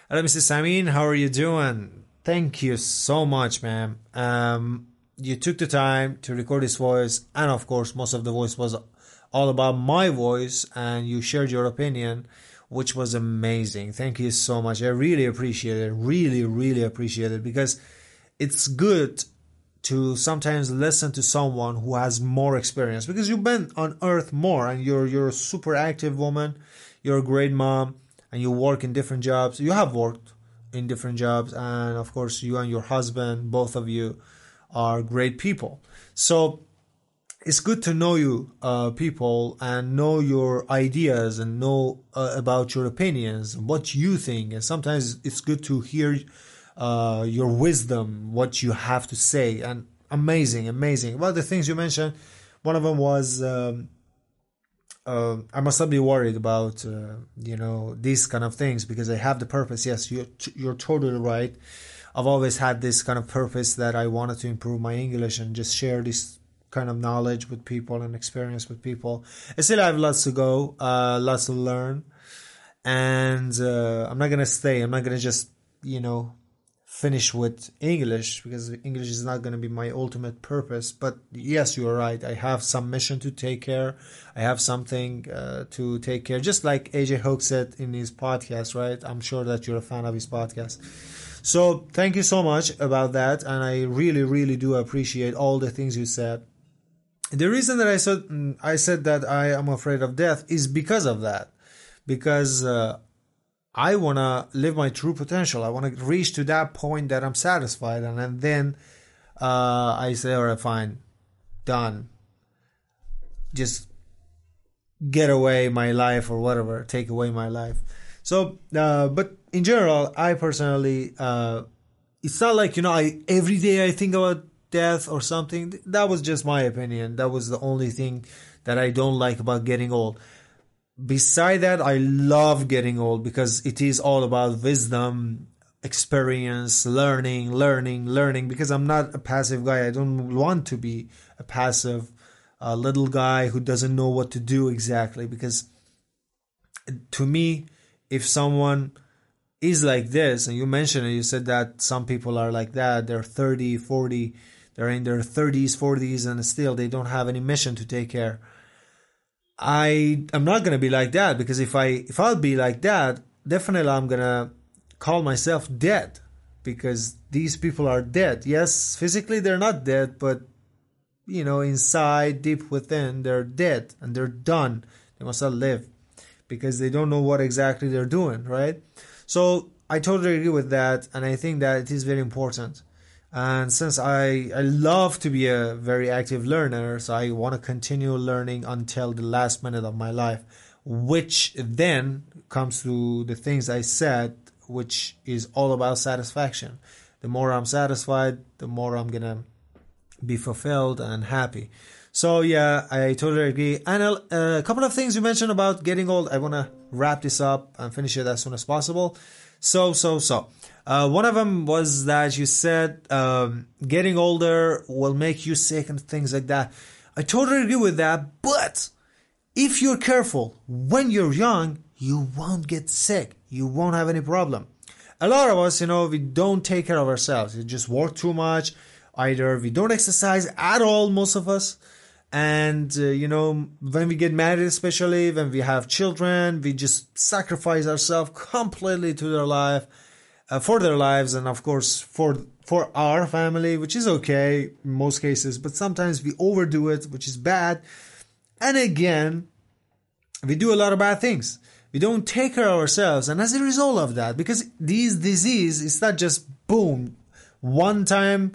Hello, Mrs. Samin. How are you doing? Thank you so much, ma'am. You took the time to record this voice, and of course, most of the voice was all about my voice, and you shared your opinion, which was amazing. Thank you so much. I really appreciate it. Really, really appreciate it because it's good to sometimes listen to someone who has more experience because you've been on earth more and you're a super active woman, you're a great mom, and you work in different jobs. You have worked in different jobs, and of course you and your husband, both of you, are great people. So it's good to know you people and know your ideas and know about your opinions, what you think, and sometimes it's good to hear your wisdom, what you have to say. And amazing. Well, the things you mentioned, one of them was I must not be worried about these kind of things because I have the purpose. Yes, you're totally right. I've always had this kind of purpose that I wanted to improve my English and just share this kind of knowledge with people and experience with people. I still have lots to go, lots to learn, and I'm not gonna stay. I'm not gonna just finish with English because English is not going to be my ultimate purpose. But yes, you are right. I have some mission to take care. I have something to take care. Just like AJ Hoke said in his podcast, right? I'm sure that you're a fan of his podcast. So thank you so much about that. And I really, really do appreciate all the things you said. The reason that I said that I am afraid of death is because of that. Because I want to live my true potential. I want to reach to that point that I'm satisfied. And then I say, all right, fine, done. Just get away my life or whatever, take away my life. So, but in general, I personally, it's not like, every day I think about death or something. That was just my opinion. That was the only thing that I don't like about getting old. Beside that, I love getting old because it is all about wisdom, experience, learning, because I'm not a passive guy. I don't want to be a passive little guy who doesn't know what to do exactly, because to me, if someone is like this, and you mentioned it, you said that some people are like that, they're 30, 40, they're in their 30s, 40s, and still they don't have any mission to take care. I'm not gonna be like that, because if I'll be like that, definitely I'm gonna call myself dead, because these people are dead. Yes, physically they're not dead, but inside, deep within, they're dead and they're done. They must not live because they don't know what exactly they're doing, right? So I totally agree with that, and I think that it is very important. And since I love to be a very active learner, so I want to continue learning until the last minute of my life, which then comes to the things I said, which is all about satisfaction. The more I'm satisfied, the more I'm going to be fulfilled and happy. So yeah, I totally agree. And a couple of things you mentioned about getting old, I want to wrap this up and finish it as soon as possible. So. One of them was that you said getting older will make you sick and things like that. I totally agree with that, but if you're careful, when you're young, you won't get sick. You won't have any problem. A lot of us, we don't take care of ourselves. We just work too much. Either we don't exercise at all, most of us. And, when we get married, especially when we have children, we just sacrifice ourselves completely to their life. For their lives, and of course for our family, which is okay in most cases, but sometimes we overdo it, which is bad. And again, we do a lot of bad things. We don't take care of ourselves, and as a result of that, because these disease, it's not just boom, one time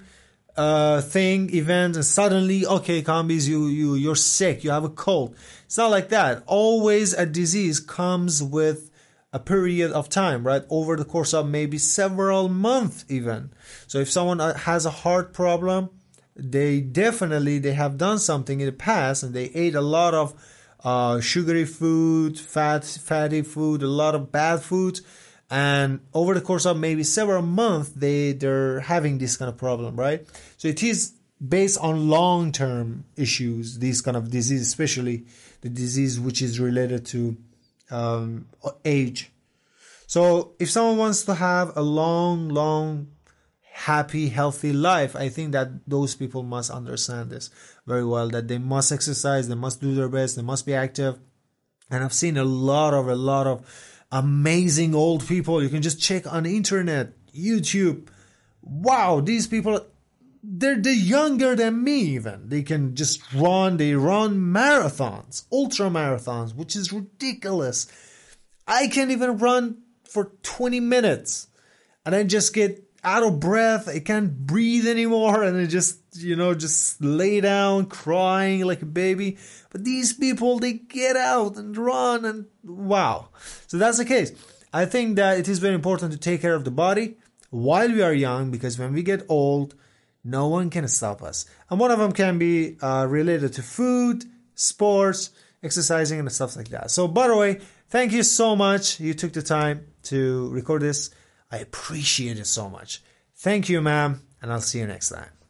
thing, event, and suddenly, okay, Kambiz, you're sick, you have a cold. It's not like that. Always a disease comes with a period of time, right? Over the course of maybe several months even. So if someone has a heart problem, they have done something in the past and they ate a lot of sugary food, fatty food, a lot of bad foods. And over the course of maybe several months, they're having this kind of problem, right? So it is based on long-term issues, these kind of disease, especially the disease which is related to age. So if someone wants to have a long, happy, healthy life, I think that those people must understand this very well, that they must exercise, they must do their best, they must be active. And I've seen a lot of amazing old people. You can just check on the internet, YouTube. Wow, these people, they're younger than me even. They can just run marathons, ultra marathons, which is ridiculous. I can't even run for 20 minutes and I just get out of breath. I can't breathe anymore and I just lay down crying like a baby. But these people, they get out and run and wow. So that's the case. I think that it is very important to take care of the body while we are young, because when we get old, no one can stop us. And one of them can be related to food, sports, exercising, and stuff like that. So, by the way, thank you so much. You took the time to record this. I appreciate it so much. Thank you, ma'am, and I'll see you next time.